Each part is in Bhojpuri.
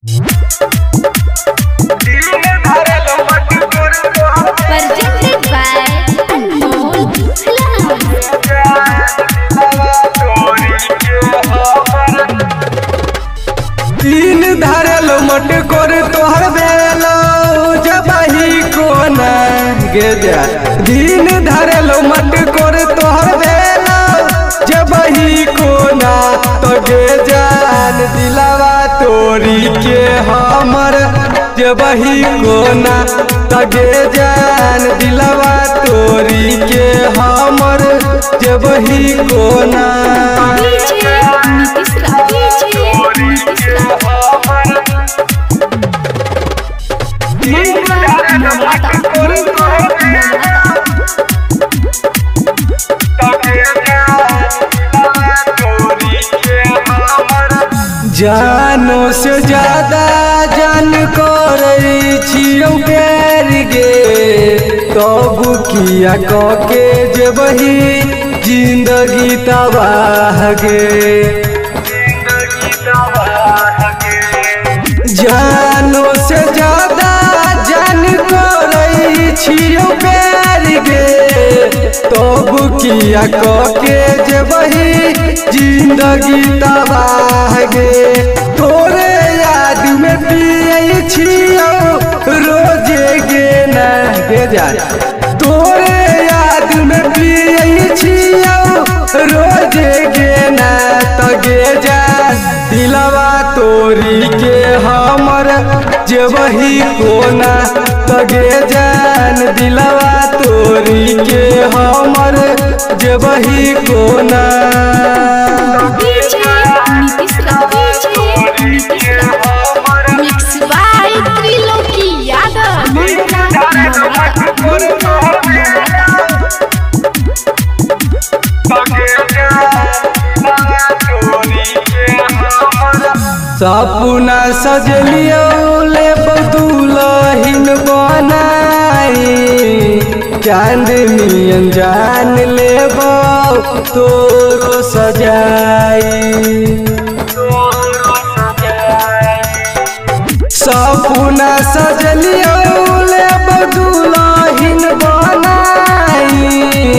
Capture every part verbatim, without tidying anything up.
तीन धरल मटकोर तोहर बेलो जबही कोना गे जा। दिन धरल मटकोर तोहर बेलो जबही कोना तो गे जान दिलावा तोरी के हमर जबही कोना तो गे जान दिलावा तोरी के हमर जबही कोना। जानो से ज्यादा जान करई छियौ प्यार गे तब किया कके जबही जिंदगी तबाह गे। जानो से ज्यादा जान करई छियौ प्यार गे तब किया कके जबही जिंदगी तबाह गे। तोरे याद में पिए छियौ रोजे गे ना गे जा। तोरे याद में पिए छियौ रोजे गे ना तो गे जा दिलवा तोरी के हमर जबही कोना तो गे जान दिलवा तोरी के हमर जबही कोना। सपना सजलियो ले बदुलहिन बनाई चांदनी जान लेबो तोरो सजाई। सपना सजलियो ले बदुलहिन बनाई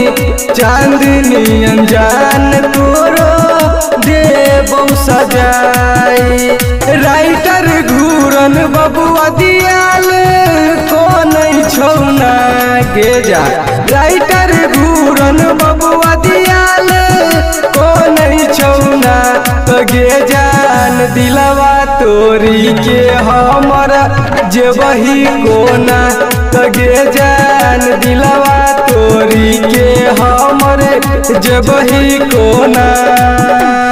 चांदनी जान तोरो देबो सजाई। राइटर घूरन बबुआ दियाल को नहीं छौना गे जा। राइटर घूरन बबुआ दियाल को नहीं छौना तो गे जान दिलवा तोरी के हमर जबही कोना तो गे जान दिलवा तोरी के हमर जबही कोना।